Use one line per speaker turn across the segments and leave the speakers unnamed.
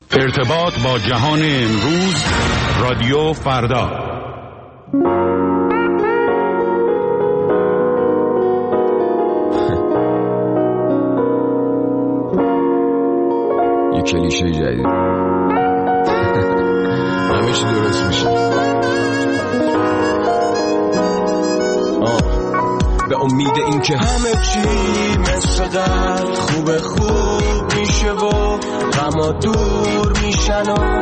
ارتباط با جهان امروز، رادیو فردا.
یه کلیشه جدید. همه چی درست میشه. به امید این که همه چی مثل قبل خوب میشه و غما دور میشن و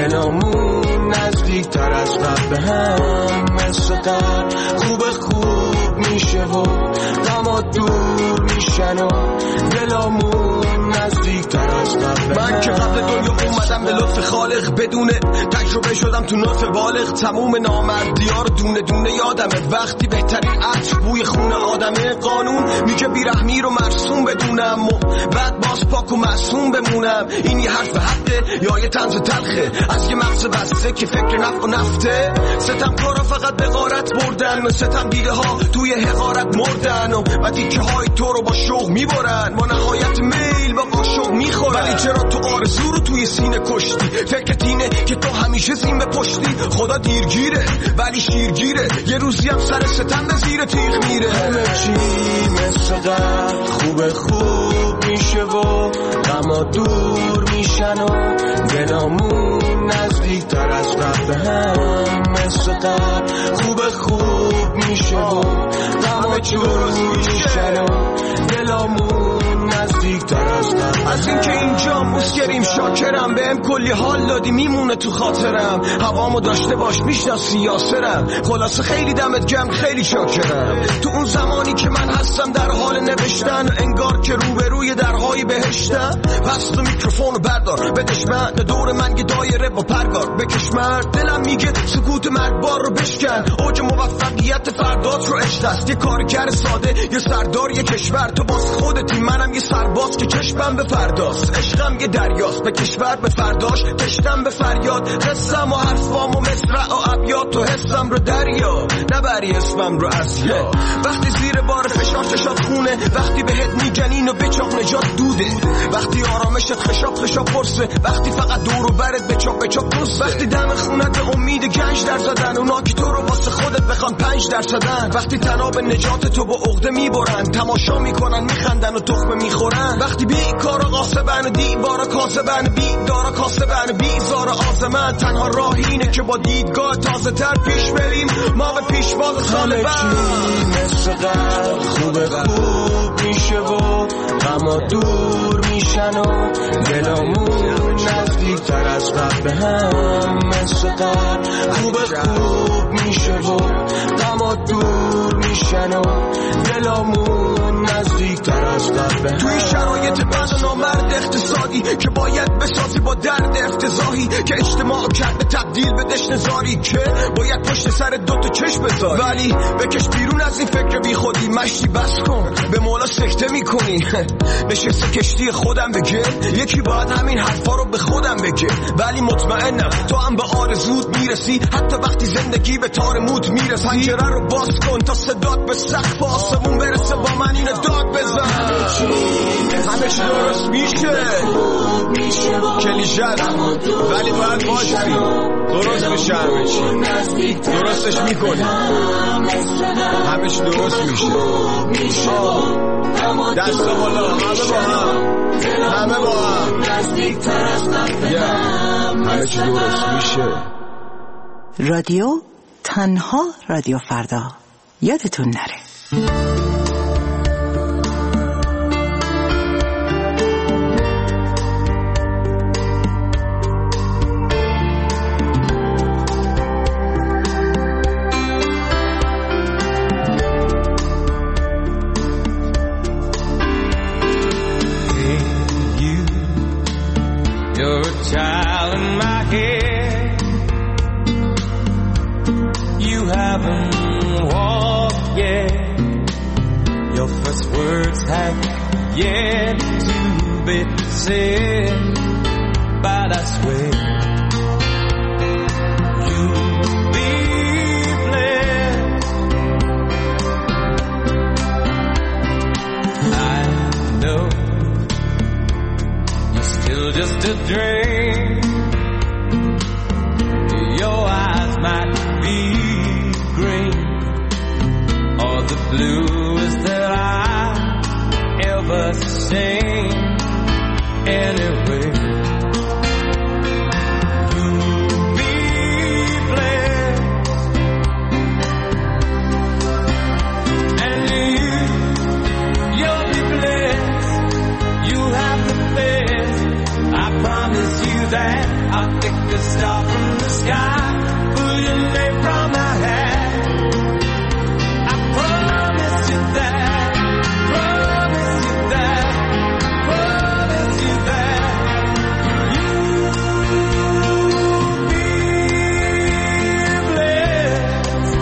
دلامون نزدیک تر از قبل به هم مثل قبل خوب میشه و غما دور میشن و دلامون نزدیک تر از قبل. من که قبل دنیا اومدم به لطف خالق، بدون تجربه شدم تو ناف بالغ. تموم نامردی‌ها رو دونه دونه یادمه، وقتی بهترین عطر بوی خون آدمه. قانون میگه بیرحمی رو مرسوم بدونم و بعد باز پاک و معصوم بمونم. این یه حرف حقه یا یه طنز تلخه از یه مغز بسته که فکر نفع و نفته؟ ستم کارا فقط به غارت بردن، ستم دیده ها توی حقارت مردن و تیکه های تو رو با شوق میبرن. با نهایت میل با قاشق میخورن. ولی چرا تو آرزو رو توی سینه کشتی؟ فکرت اینه که تو همیشه زین به پشتی. خدا دیرگیره ولی شیرگیره، یه روزی هم سر ستم به زیر تیغ میره. همه چی مثل قبل خوب میشه و غما دور میشن و دلامون نزدیک تر از قبل به هم مثل قبل خوب میشه و غما دور میشن و دلامون نزدیک تر از قبل. از این که اینجا مسکریم شاکرم، بهم کلی حال دادی میمونه تو خاطرم. هوامو داشته باش میشناسی یاسرم، خلاصه خیلی دمت گرم خیلی شاکرم. تو اون زمانی که من هستم در حال نوشتن، انگار که روبروی درهای بهشتم. پس تو میکروفونو بردار بدش من، دور من یه دایره با پرگار بکش مرد. دلم میگه سکوت مرگبار رو بشکن، اوج موفقیت فردات رو اشتست. یه کارگر ساده یه سردار یه کشور، تو باز خودتی منم یه سرباز که چشمم به فرداست. عشقم یه دریاست به کشور به فرداش، تشتم به فریاد. قصم و حرفام و مصرع و ابیات، تو حسم رو دریا نبری اسمم رو ازیا. وقتی زیر بار فشار چشات خونه، وقتی بهت میگن اینو بچاق نجات دوده، وقتی آرامشت خشاب پرسه، وقتی فقط دور و برت بچاق پرسه، وقتی دم خونت به امید گنج در زدن، اونا که تو رو واسه خودت بخوان 5%، وقتی تناب نجات تو با عقده میبرن، تماشا میکنن میخندن و تخمه میخورن، وقتی بیکارا قاسبن و دیوارا کاسبن، بیدارا کاسبن بیزار آزمن. تنها راه اینه که با دیدگاه تازه تر پیش بریم، ما به پیشواز سال بعد. مثل قبل خوب میشه و غما دور میشن و دلامون نزدیک تر از قبل به هم مثل قبل خوب میشه و غما دور میشن و دلامون نزدیک تر از قبل به هم. توی شرایط بد و نامرد اقتصادی که باید بسازی با درد افتضاحی، که اجتماع کرده تبدیل به دشنزاری، که باید پشت سر دوتا چشم بذاری، ولی بکش بیرون از این فکر بی خودی. مشتی بس کن به مولا سکته میکنی، نشسته کشتی خودم بگه، یکی باید همین حرفا رو به خودم بگه. ولی مطمئنم تو هم به آرزوت میرسی، حتی وقتی زندگی به تار موت میرسی. پنجره رو باز کن تا صدات به سقف آسمون برسه، با من اینو داد بزن. همه چی درست میشه کلیشه ولی باید باشی، درست میشه همه چی، درستش میکنی، همه چی درست میشه. دست بالا همه با هم همه چی درست میشه.
رادیو تنها رادیو فردا، یادتون نره.
Yet to be said, but I swear you'll be blessed. I know you still just a dream. Your eyes might be green or the bluest that I've ever seen. Anyway, you'll be blessed, and you'll be blessed. You have the best. I promise you that. I'll pick a star from the sky, pull your name from my hat. I promise you that. Promise you that. Promise you that. You'll be blessed.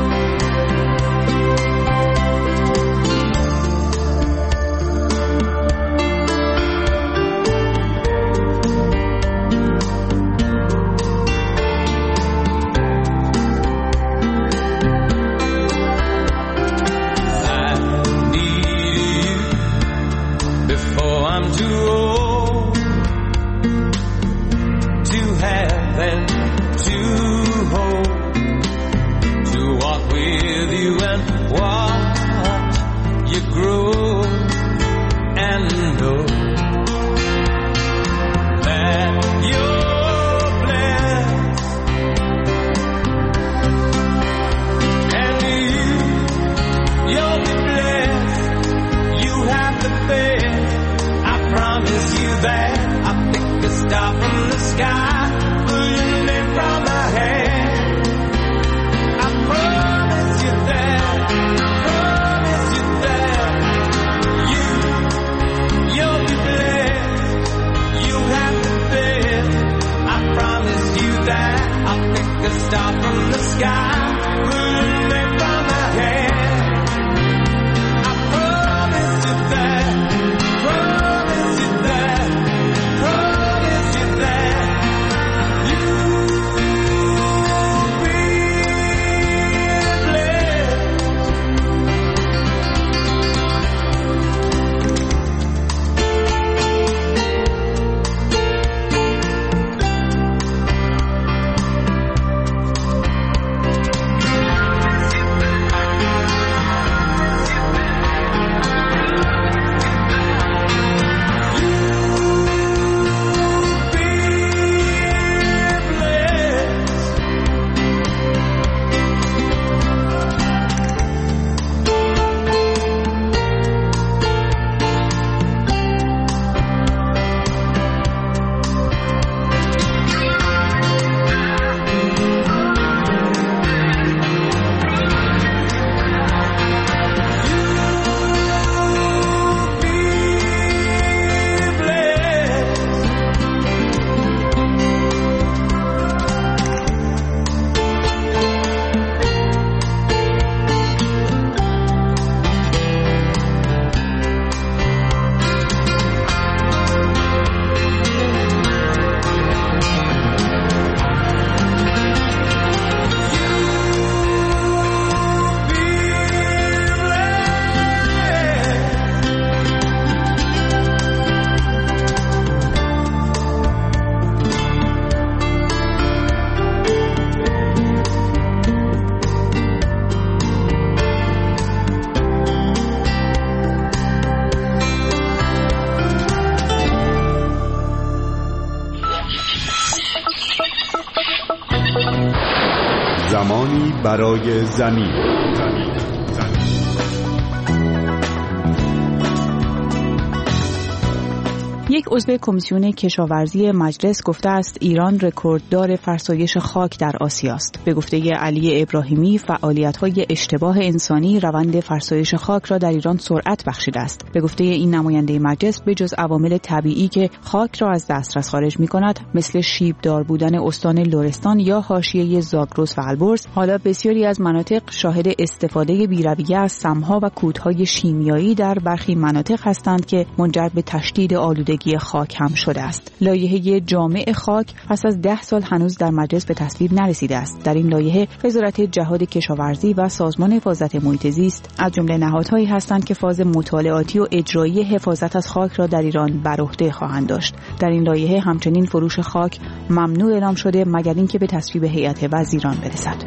I'm too old to have and to hold, to walk with you and watch you grow and know that you're blessed, and you'll be blessed. You have the best. Promise you that. I'll pick a star from the sky, pull your name from my hand. I promise you that. Promise you that. You'll be blessed. You have the best. I promise you that. I'll pick a star from the sky, pull your name from my hand. I promise you that. Promise you that. Promise you that. You'll be
زمانی برای زمین.
یک عضو کمیسیون کشاورزی مجلس گفته است ایران رکورددار فرسایش خاک در آسیا است. به گفته علی ابراهیمی، فعالیت‌های اشتباه انسانی روند فرسایش خاک را در ایران سرعت بخشیده است. به گفته این نماینده مجلس، به جز عوامل طبیعی که خاک را از دسترس خارج می‌کند، مثل شیبدار بودن استان لرستان یا حاشیه زاگرس و البرز، حالا بسیاری از مناطق شاهد استفاده بی‌رویه از سم‌ها و کودهای شیمیایی در برخی مناطق هستند که منجر به تشدید آلودگی زندگی خاک هم شده است. لایحه جامع خاک پس از 10 سال هنوز در مجلس به تصویب نرسیده است. در این لایحه وزارت جهاد کشاورزی و سازمان حفاظت محیط زیست از جمله نهادهایی هستند که فاز مطالعاتی و اجرایی حفاظت از خاک را در ایران بر عهده خواهند داشت. در این لایحه همچنین فروش خاک ممنوع اعلام شده مگر اینکه به تصویب هیئت وزیران برسد.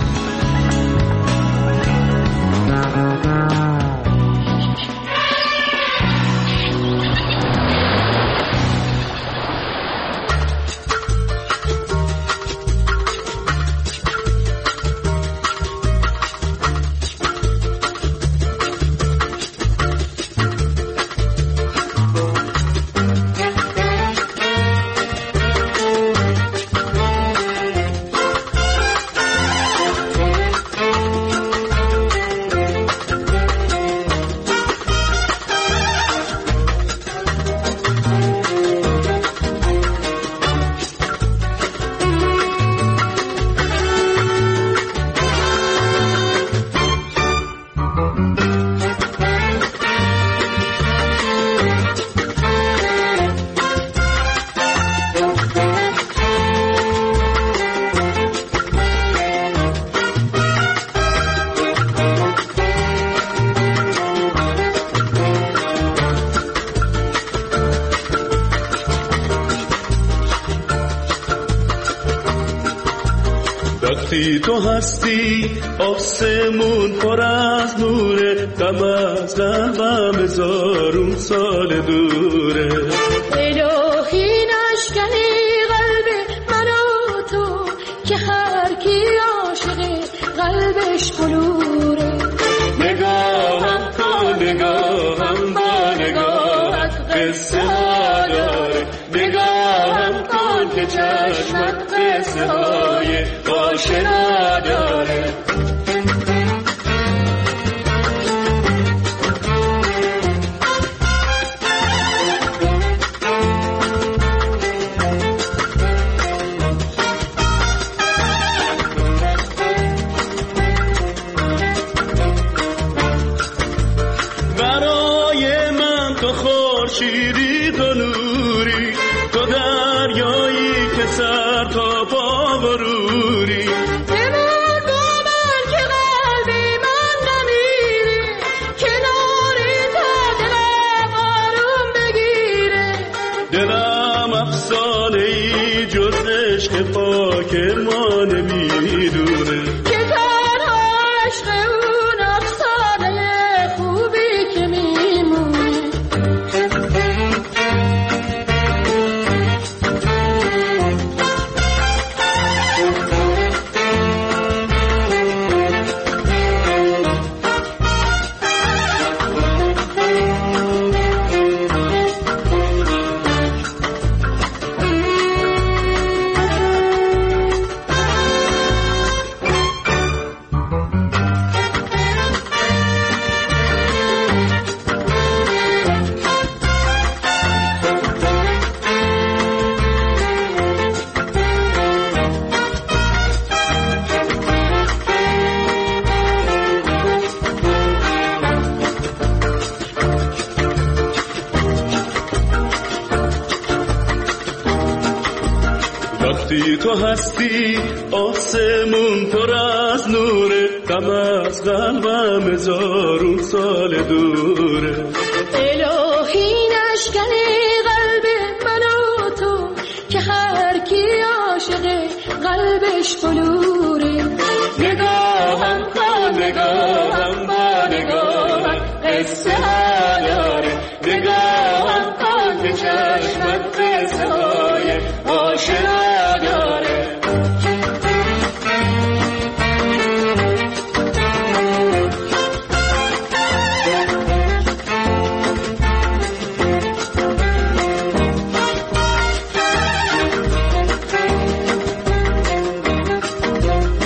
وقتی تو هستی آسمون پر از نوره، غم از قلبم هزارون سال دوره.
الهی نشکنی قلب من و تو که هر کی عاشقه قلبش بلوره.
نگاهم کن نگاهم با نگاهت قصه ها داره، نگاهم کن که چشمت قصه های آشنا داره. برای من تو خورشیدی تو نوری، تو دریایی که سر تا پا بروری. دلم افسانه‌ای جز عشق پاک ما نمیدونه،
که تنها عشق اون افسانه خوبی که میمونه.
وقتی تو هستی آسمون پر از نوره، غم از قلبم هزارون سال دوره.
الهی نشکنی قلب من و تو که هر کی عاشقه قلبش بلوره.
نگاهم کن نگاهم با نگاهت قصه ها داره، نگاهم کن که چشمت قصه های آشنا داره.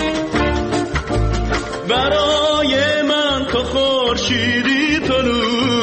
برای من تو خورشیدی تو نور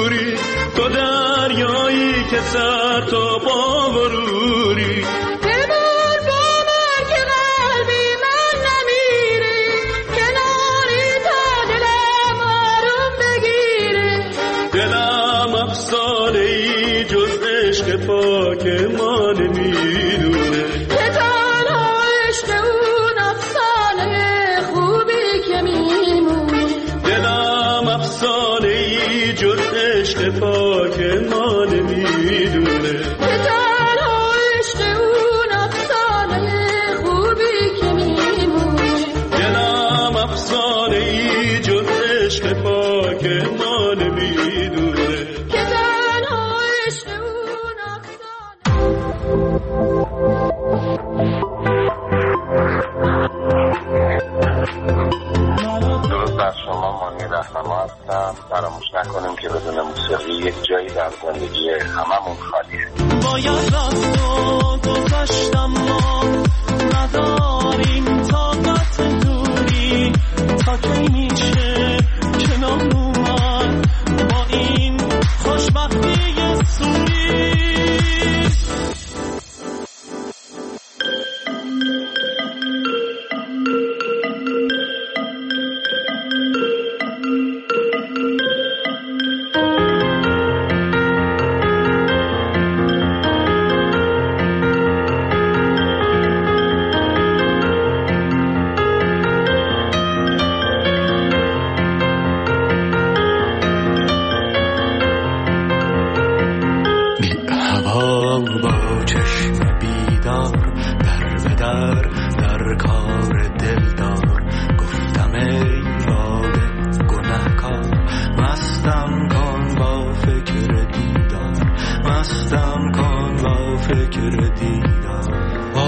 چشم بیدار در به در کار دلدار گفتم ای باد گنهکار مستم کن با فکر دیدار مستم کن با فکر دیدار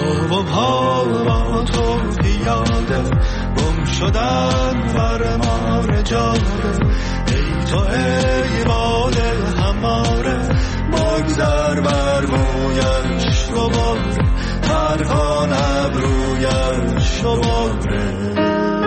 با تو پیاده گم شدن بر مار جاده ای تو ای باد هماره بگذر بر مویش رو باره ترکان ابرویش رو باره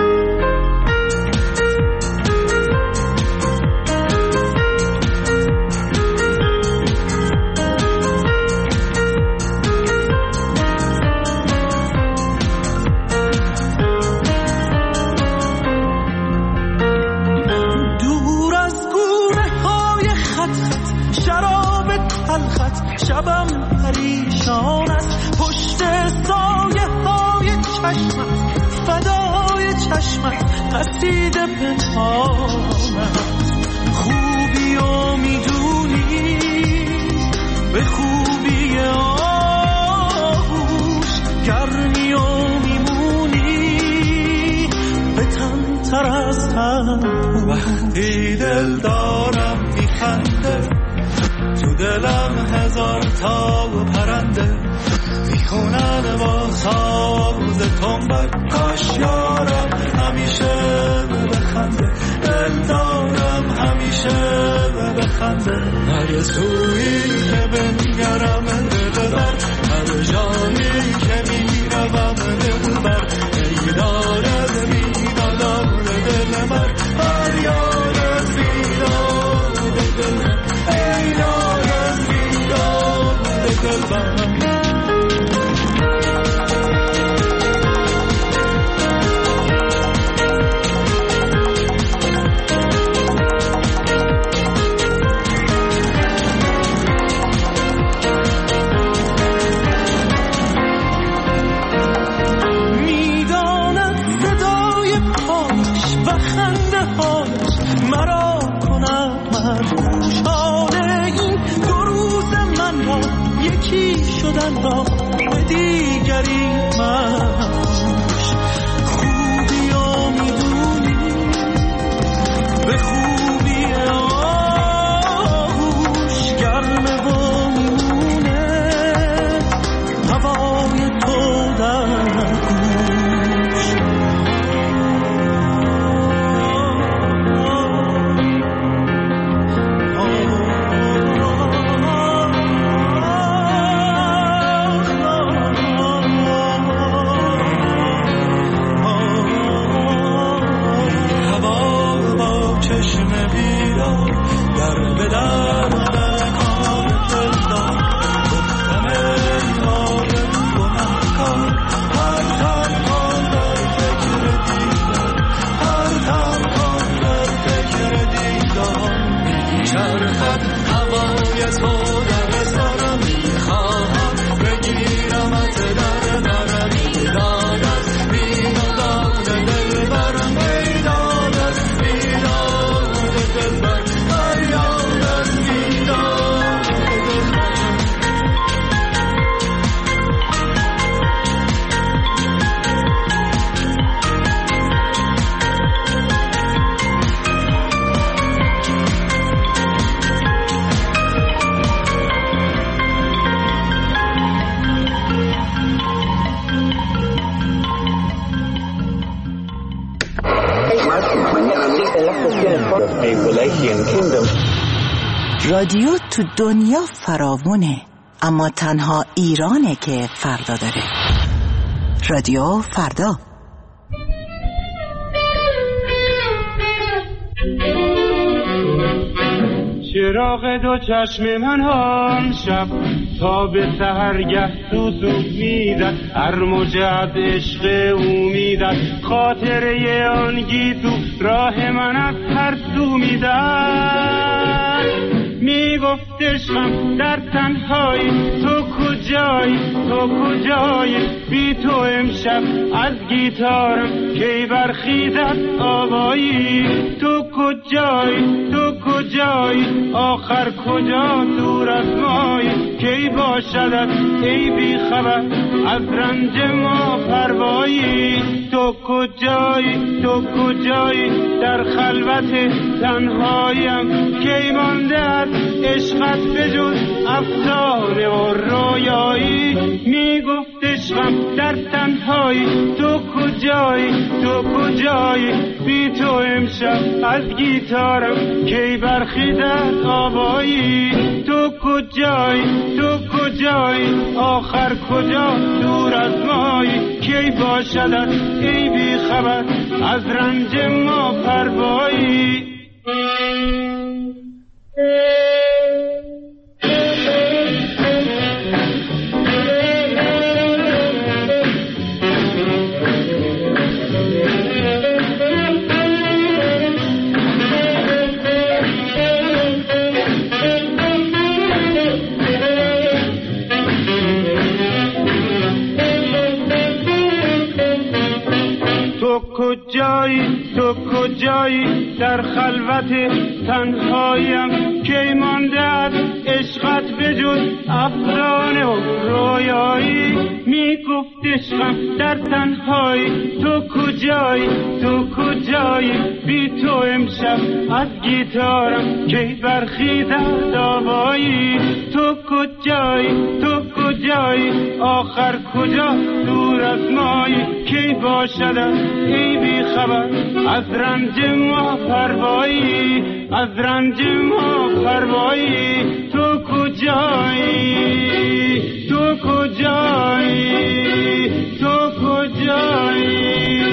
شبم پریشان است پشت سایه های چشمت فدای چشمت قصیده پنهانت خوبی و میدونی به خوبی آغوش گرمی و میمونی به تن تر از هم وقتی دل دارم میخنده تو دلم هزار تا پرنده میخونن با ساز تنبک کاش یارم همیشه بخنده دل دارم همیشه بخنده هر سویی که بنگرم دل بر هر جایی که میروم دل بر ای دارد میدادم دل بر هر یارد میداد دل بر ای دارد میداد دل بر را به دیگری منش خوبی ها میدونی به خوبی آغوش گرمه و میمونه هوای تو در گوش
رادیو تو دنیا فراوونه، اما تنها ایرانه که فردا داره. رادیو فردا.
چراغ دو چشم من هم شب تا به سحرگه سوسو میزد، هر موجت عشق او میزد، خاطره آن گیسو راه من از هر سو میزد، میگفت گفت عشقم در تنهایی تو کجایی تو کجایی بی تو امشب از گیتارم کی برخیزد آوایی تو کجایی تو کجایی آخر کجا دور از مایی کی باشدت ای بی خبر از رنج ما پروایی تو کجایی تو کجایی در خلوت تنهایم کی مانده از عشقت بجز افسانه و رویایی میگفت عشقم در تنهایی تو کجایی تو کجایی بی تو امشب از گیتارم کی برخیزد آوایی تو کجایی تو کجایی آخر کجا دور از مایی کی باشدت ای بی خبر از رنج ما پروایی تو کجایی در خلوت تنهایم کی مانده از عشقت بجز افسانه و رویایی میگفت عشقم در تنهایی تو کجایی تو کجایی بی تو امشب از گیتارم کی برخیزد آوایی تو کجایی تو کجایی آخر کجا دور از مایی کی باشدت ای بی خبر از رنج ما پروایی از رنج ما پروایی تو کجایی تو کجایی تو کجایی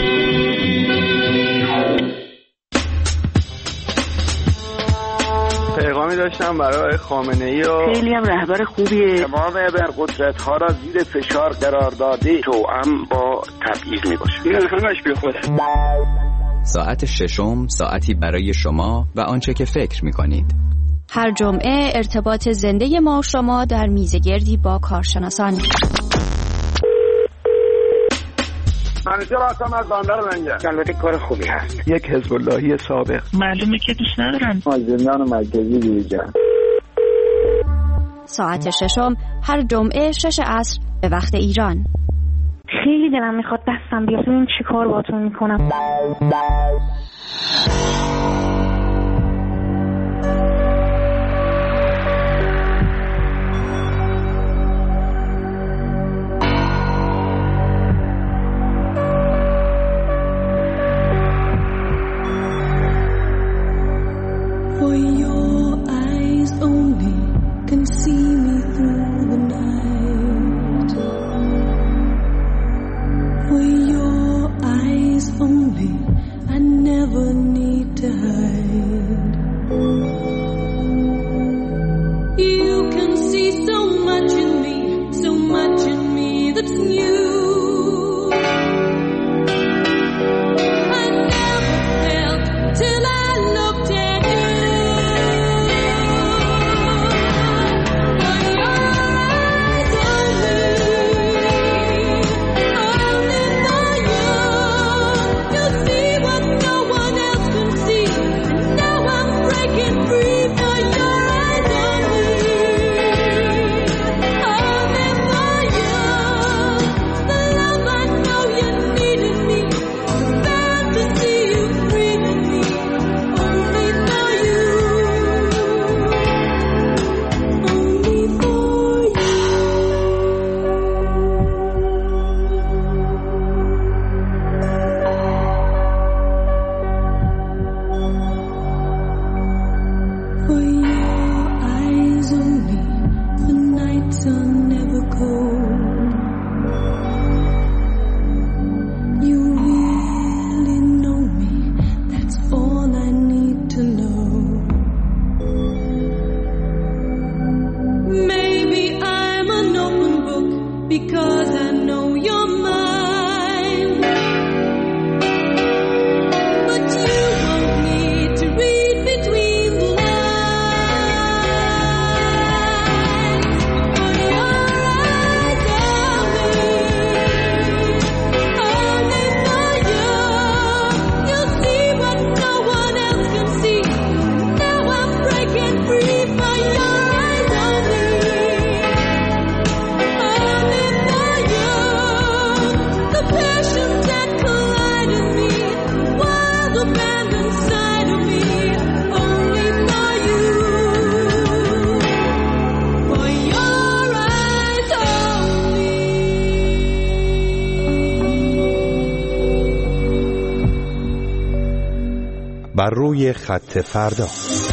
پیغامی داشتم برای خامنه‌ای و
خیلی هم رهبر خوبیه.
تمام ابرقدرت‌ها را زیر فشار قرار داده توأم با تبعیض میباشه. این همش بی خوده.
ساعت ششم ساعتی برای شما و آنچه که فکر می‌کنید.
هر جمعه ارتباط زنده ما و شما در میزگردی با کارشناسان.
منیجر هستم از بندر منگه. البته کار خوبی هست. یک حزب اللهی سابق.
معلومه که دوست ندارن.
از زندان مرکزی بیرون.
ساعت ششم هر جمعه 6 عصر به وقت ایران.
خیلی دلم میخواد دستم بیاد ببینم چی کار باهاتون میکنم.
For your eyes only can see me through the night. For your eyes only I never need to hide. You can see so much in me that's new. I never felt till I looked at you.
بر روی خط فردا.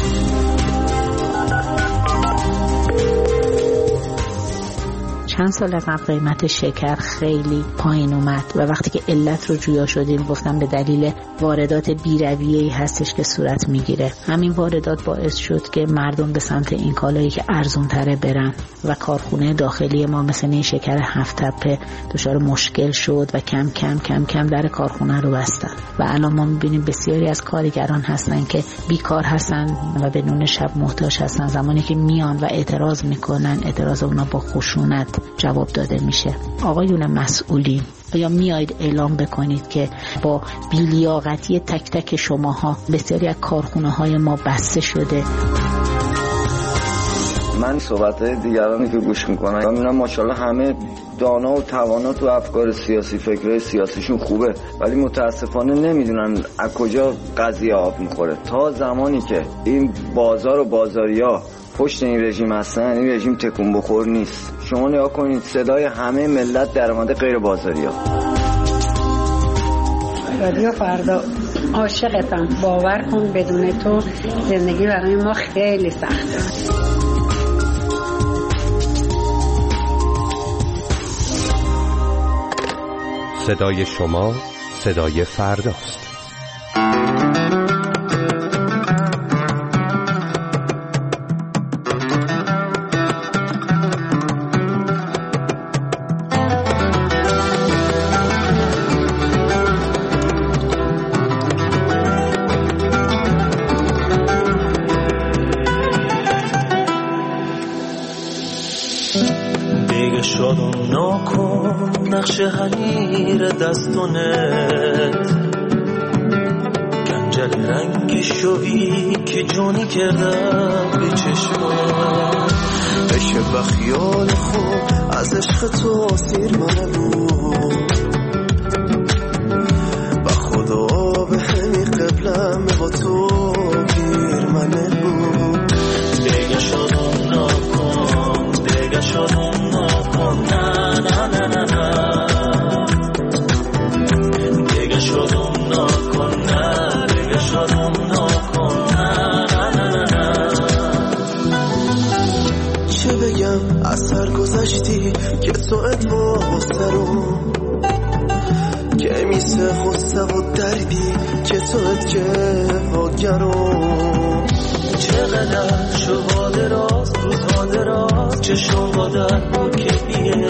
چند سال قبل قیمت شکر خیلی پایین اومد و وقتی که علت رو جویا شدیم گفتم به دلیل واردات بی‌رویه‌ای هستش که صورت میگیره. همین واردات باعث شد که مردم به سمت این کالایی که ارزون تره برن و کارخونه داخلی ما مثل این شکر 7 تپه دچار مشکل شد و کم کم کم کم در کارخونه رو بستن و الان ما میبینیم بسیاری از کارگران هستن که بیکار هستن و به نون شب محتاج هستن. زمانی که میان و اعتراض میکنن اعتراض اونا با خشونت جواب داده میشه. آقایون مسئولین، آیا میایید اعلام بکنید که با بی‌لیاقتی تک تک شماها بسیاری از کارخونه های ما بسته شده؟
من صحبت‌های دیگرانی که گوش میکنم میبینم ماشاءالله همه دانا و توانا تو افکار سیاسی، فکرهای سیاسیشون خوبه، ولی متاسفانه نمیدونن از کجا قضیه آب میخوره. تا زمانی که این بازار و بازاریا پشت این رژیم هستن، این رژیم تکون بخور نیست. شما نگاه کنید صدای همه ملت در مورد غیر بازاریا.
رادیو فردا عاشقتم، باور کن بدون تو زندگی برای ما خیلی سخته.
صدای شما صدای فرداست.
نقش حنیر دستونت گنجل رنگی شوی که جونی کردم به چشمات بشه بخیال خوب از عشق تو سیر منه بود و خدا به همی قبلم با تو گیر منه بود. دیگه شدم نکن، دیگه شدم نکن، نه نه نه نه نه اثر گذشتی که تو ادوا سرم که میسه خسته و دردی که تو ادگرم چقدر شبا دراز روزها دراز چشم با در بکیه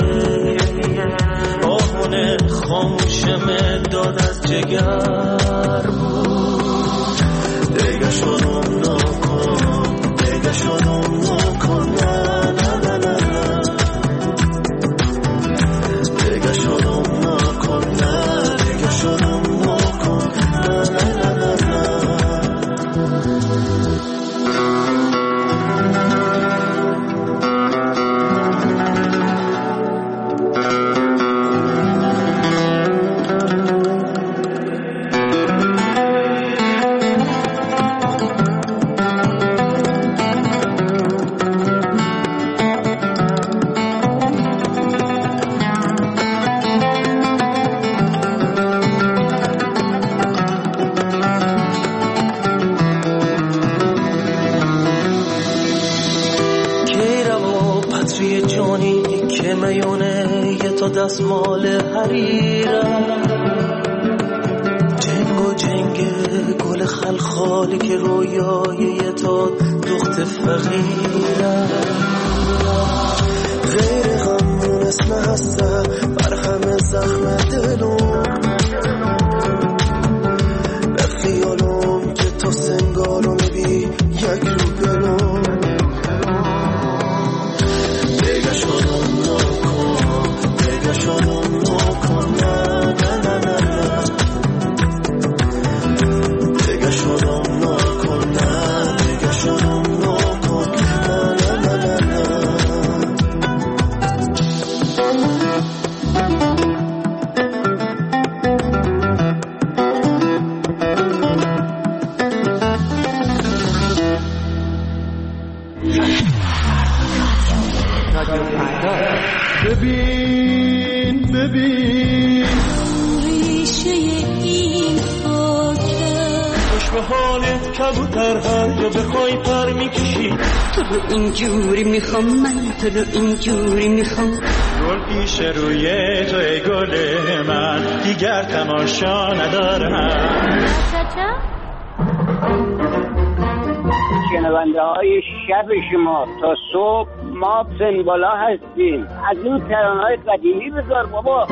آهونه خاموشم داد از جگر بود. دیگه شدم نکن، دیگه شدم نکن، دستمال حریرم جنگ و جنگ گل خلخالی که رویای تا دخت فقیرم غیر غمون اسم هسته بر همه زخم دلم به خیالم که تو سنگارو نبی یک رو گلم دیگه شدم نکن شدم نکن، نه نه نه نه دیگه شدم نکن، نه دیگه شدم نکن، نه نه نه نه ببین ببین
ریشه این خاکه
به حالت کبوتر هر جا بخوای پر میکشی.
تو رو اینجوری میخوام من، تو رو اینجوری میخوام.
گل پیش روی تو ای گل من، دیگر تماشا ندارم.
شنونده های شب شما تا صبح ما سنبالا هستیم. از این ترانه‌های قدیمی بذار بابا.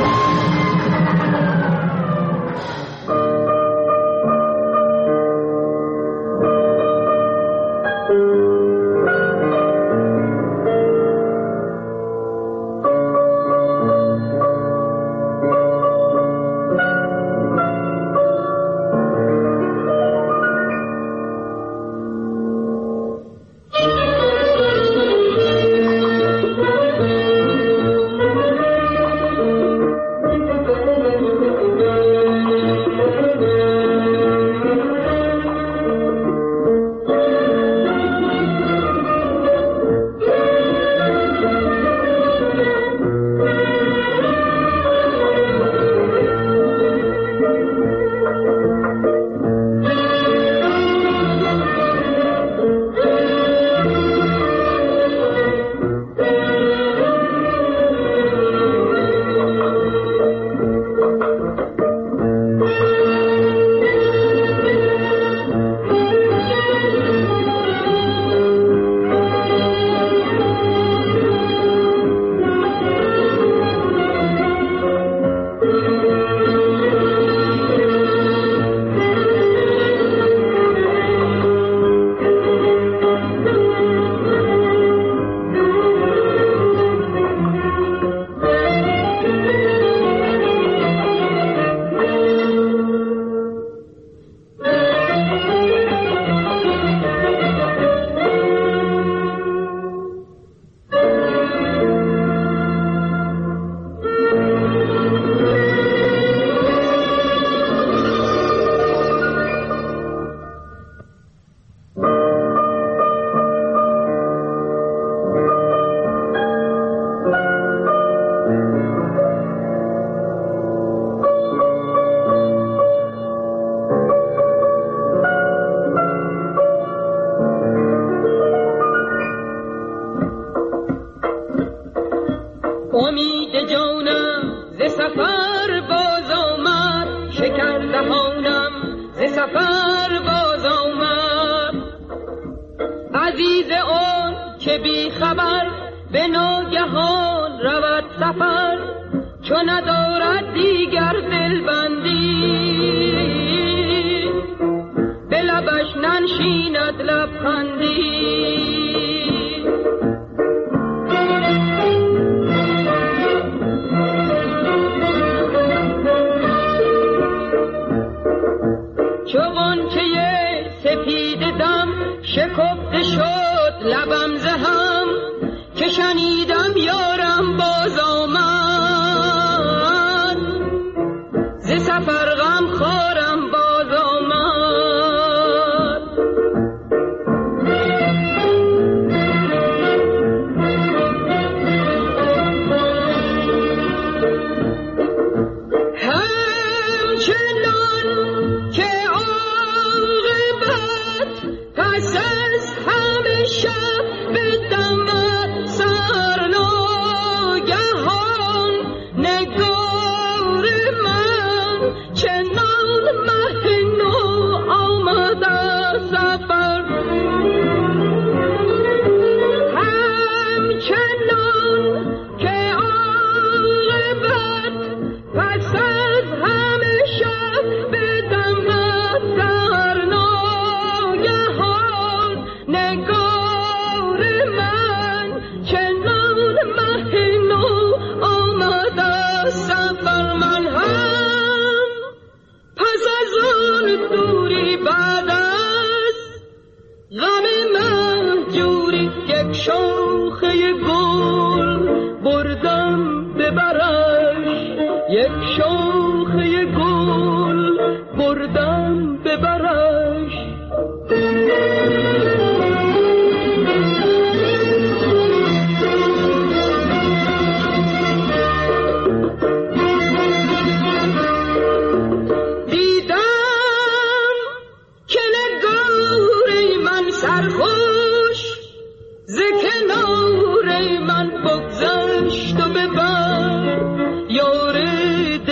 دیدم که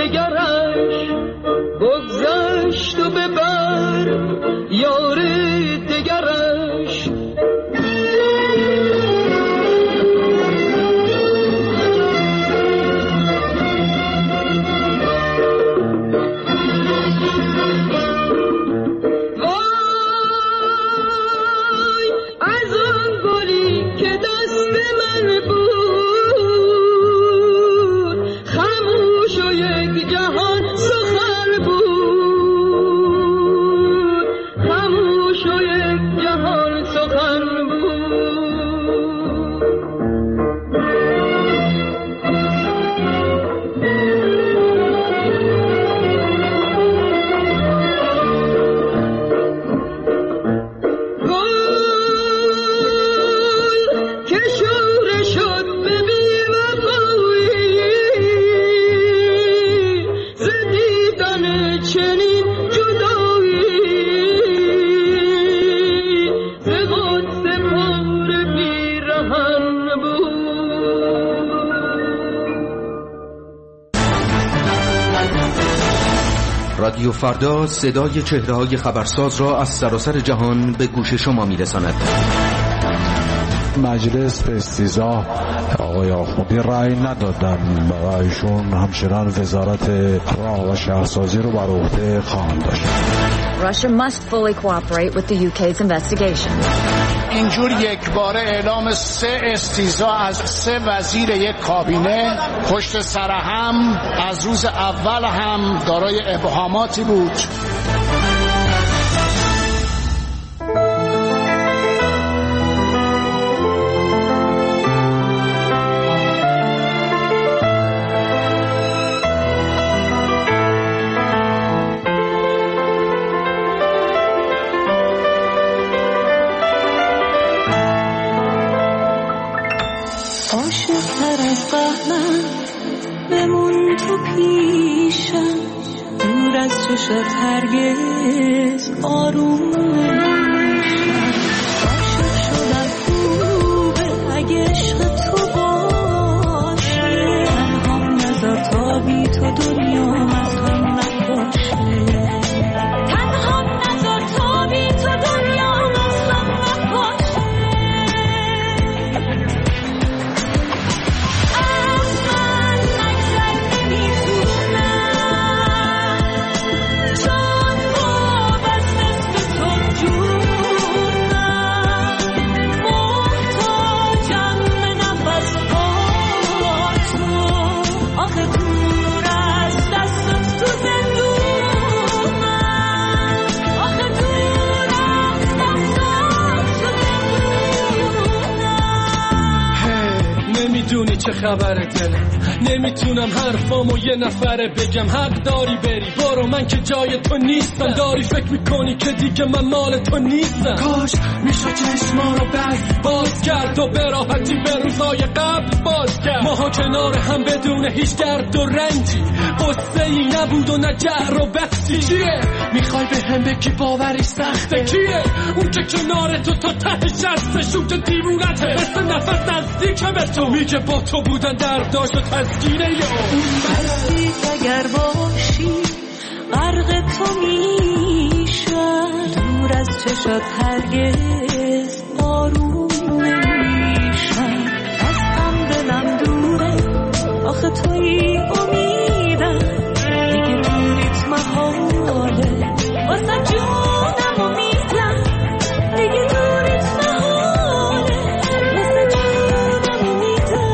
دگرش بگذشت و ببر یار دگرش
رادیو فردا صدای چهره‌های خبرساز را از سراسر جهان به گوش شما می‌رساند.
مجلس به استیضاح آقای آخوندی رأی ندادن و ایشون همچنان وزارت راه و شهرسازی رو بر عهده خواهند داشت.
Russia must fully cooperate with the UK's investigation.
اینجور یک باره اعلام 3 استیضاح از 3 وزیر یک کابینه پشت سر هم از روز اول هم دارای ابهاماتی بود.
عاشق‌تر از قهرت بمون تو پیشم دور از چشت هرگز آروم نمیشم عاشق شدم خوبه اگه عشق تو باشه تنهام نذار تا بی تو دنیا مزهم نباشه تنهام نذار تا بی تو دنیا مزهم نباشه
نمیدونی چه خبره دلم نمیتونم حرفامو یه نفره بگم حق داری بری برو من که جای تو نیستم داری فکر میکنی که دیگه من مال تو نیستم کاش میشه چشما رو باز کرد و به راحتی به روزای قبل باز کرد ماها کنار هم بدون هیچ درد و رنجی قصه ای نبود و نه جهر و بحثی چیه میخوای به هم بگی باوری سخته کیه اون که کنار تو تا ته شسته شوت دیوونته مثل نفس نزدیک به تو میگه با تو بودن درداش و تسکینه یا اون
مستی اگر باشی غرق تو میشم دور از چشات هرگز آروم نمیشم از هم دلم دوره آخه توی امیدم دیگه دوریت محاله واسه جونم و میزم دیگه دوریت محاله واسه جونم و میزم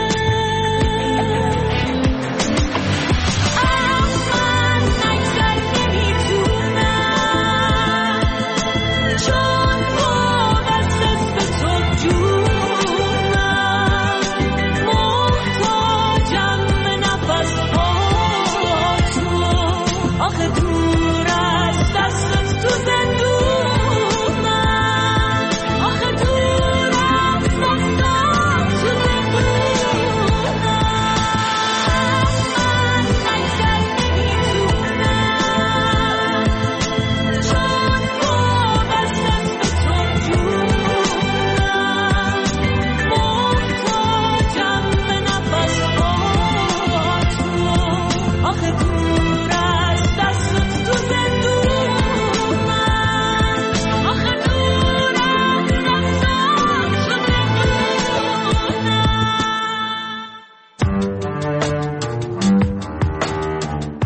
من نگذر نمیتونم چون با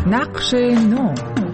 نقش نو.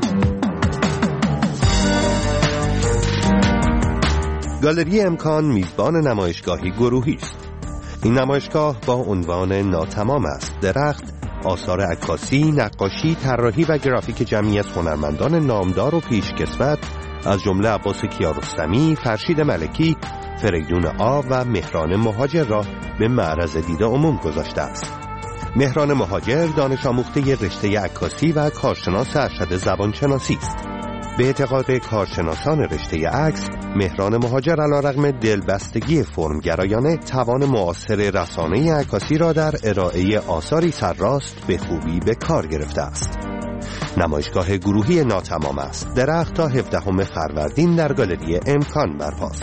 گالری امکان میزبان نمایشگاهی گروهی است. این نمایشگاه با عنوان ناتمام است. درخت، آثار عکاسی، نقاشی، طراحی و گرافیک جمعی از هنرمندان نامدار و پیشکسوت از جمله عباس کیارستمی، فرشید ملکی، فریدون آ و مهران مهاجر را به معرض دید عموم گذاشته است. مهران مهاجر دانش آموخته رشته عکاسی و کارشناس ارشد زبانشناسی است. به اعتقاد کارشناسان رشته عکس، مهران مهاجر علیرغم دلبستگی فرمگرایانه توان معاصر رسانه عکاسی را در ارائه آثاری سرراست به خوبی به کار گرفته است. نمایشگاه گروهی ناتمام است. درخت تا 17 فروردین در گالری امکان برپاست.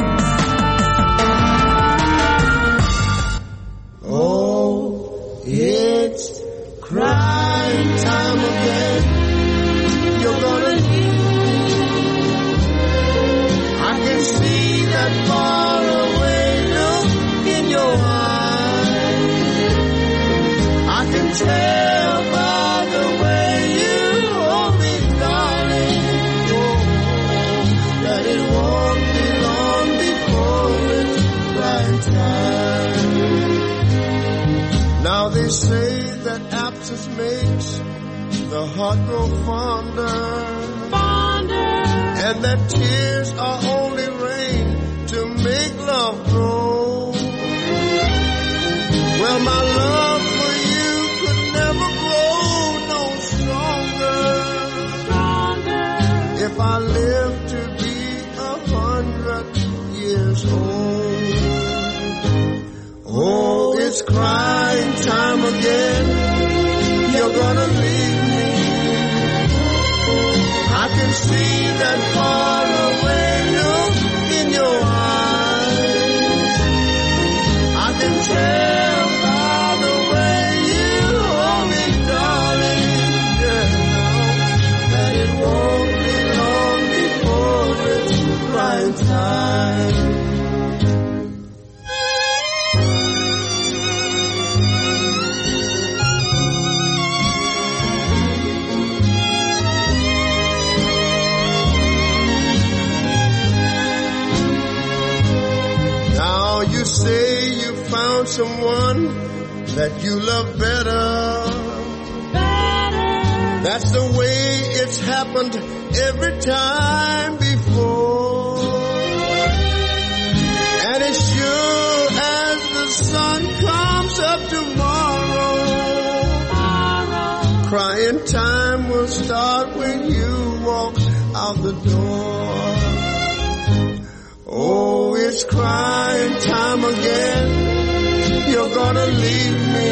Oh, it's crying time again. You're gonna I can see that far away look in your eyes. I can tell by the way you hold me, darling, that it won't be long before it's right time. Now they say that absence makes the heart grow fonder. And that tears are only rain to make love grow. Well, my love for you could never grow no stronger. If I live to be 100 years old. Oh, it's crying time again. You're gonna leave me. I can see that far away look in your eyes. I can tell by the way you hold me, darling, that it won't be long before it's right time. You say you found someone that you love better. That's the way it's happened every time before. And as sure as the sun comes up tomorrow, crying time will start when you walk out the door. Oh, it's crying time again. You're gonna leave me.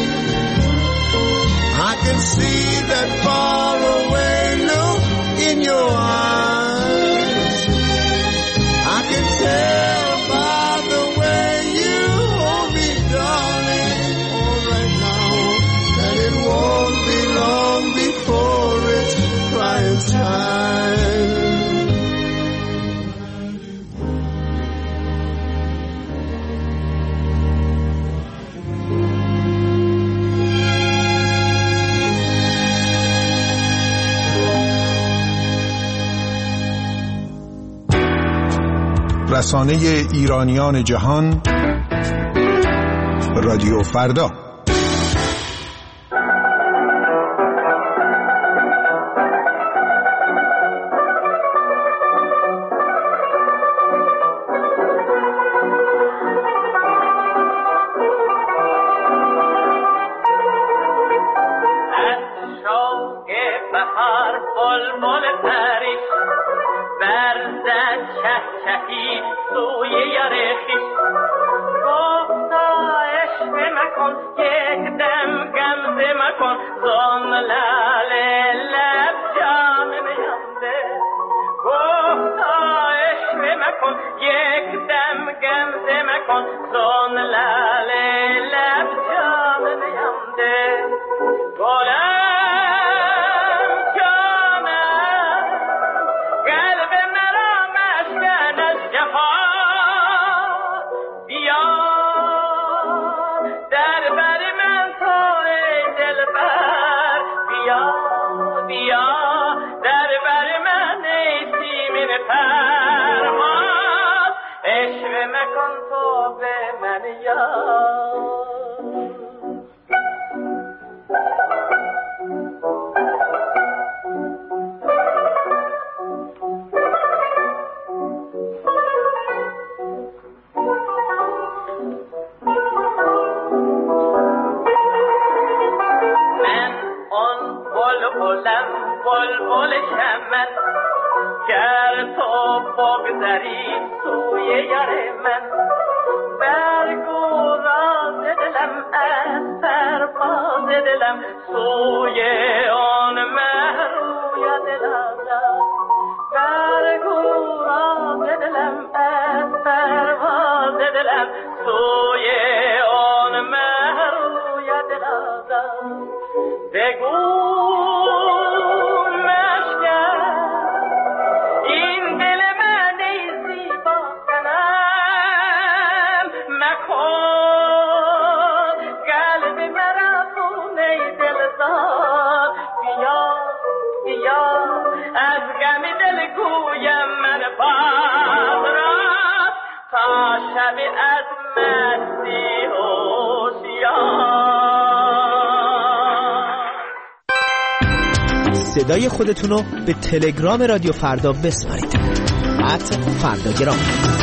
I can see that far away look in your eyes. I can tell by the way you hold me, darling, all right now, that it won't be long before it's crying time.
رسانه ایرانیان جهان، رادیو فردا.
صدای خودتون رو به تلگرام رادیو فردا بسپارید. @فرداگرام.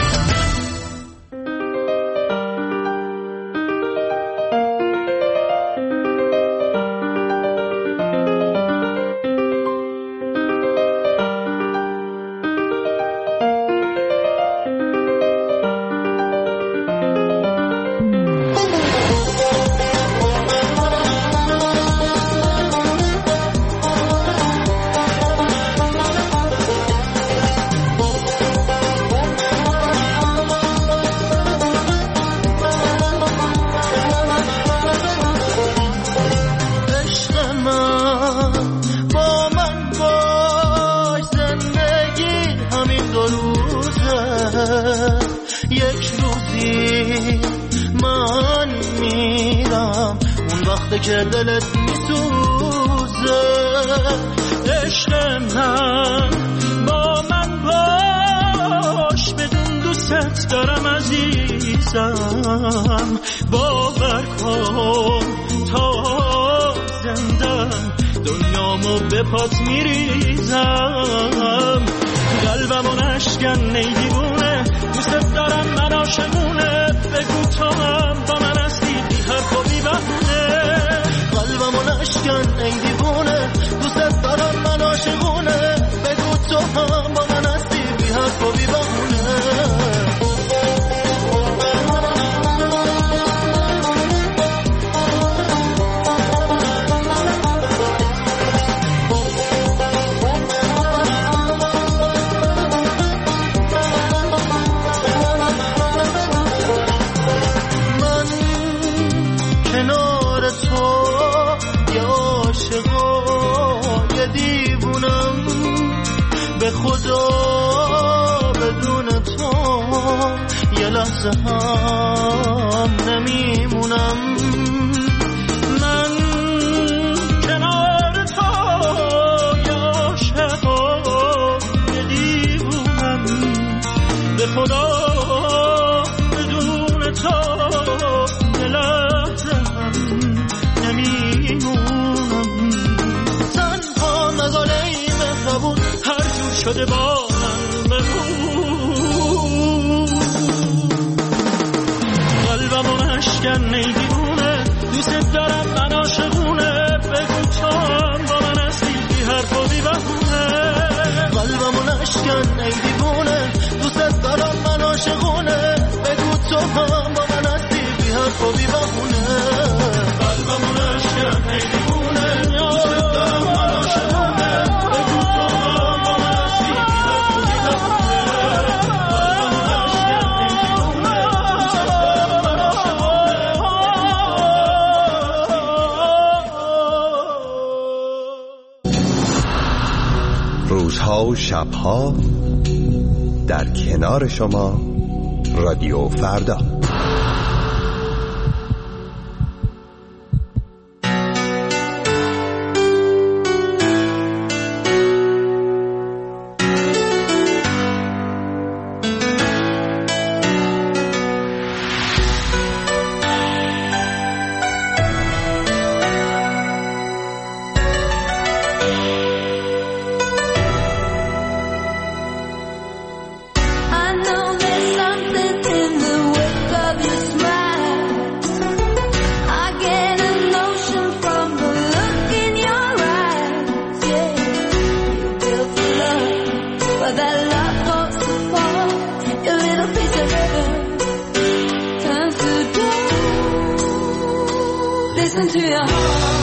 یک روزی من میرم اون وقت که دلت میسوزه. عشق من با من باش، بدون دوست دارم عزیزم. باور کن تا زندم دنیامو به پات میریزم. قلبمو نشکن ای دیوونه، دوست دارم من عاشقونه. بگو تو هم با من هستی بی حرف و بی بهونه. قلبمو نشکن ای دیوونه، دوست دارم من عاشقونه. بگو تو هم با من هستی بی حرف و بی بهونه. به خدا بدون تو یه لحظه هم نمیمونم. من کنار تو یه عاشقم، یه دیوونم. به خدا بدون تو یه لحظه هم نمیمونم. تنها مزاله مهربون هر جور شده با من بگو. قلبمو نشکن ای دیوونه، دوست دارم من عاشقونه. بگو تو هم با من هستی بی حرف و بی بهونه. قلبمو نشکن ای دیوونه، دوست دارم من عاشقونه. بگو تو هم با من هستی بی حرف و بی بهونه. قلبمو نشکن ای دیوونه، دوست دارم من عاشقونه. بگو تو هم با من هستی بی حرف و بی بهونه. قلبمو نشکن ای دیوونه، دوست دارم من عاشقونه.
روزها و شبها در کنار شما رادیو فردا.
into your heart.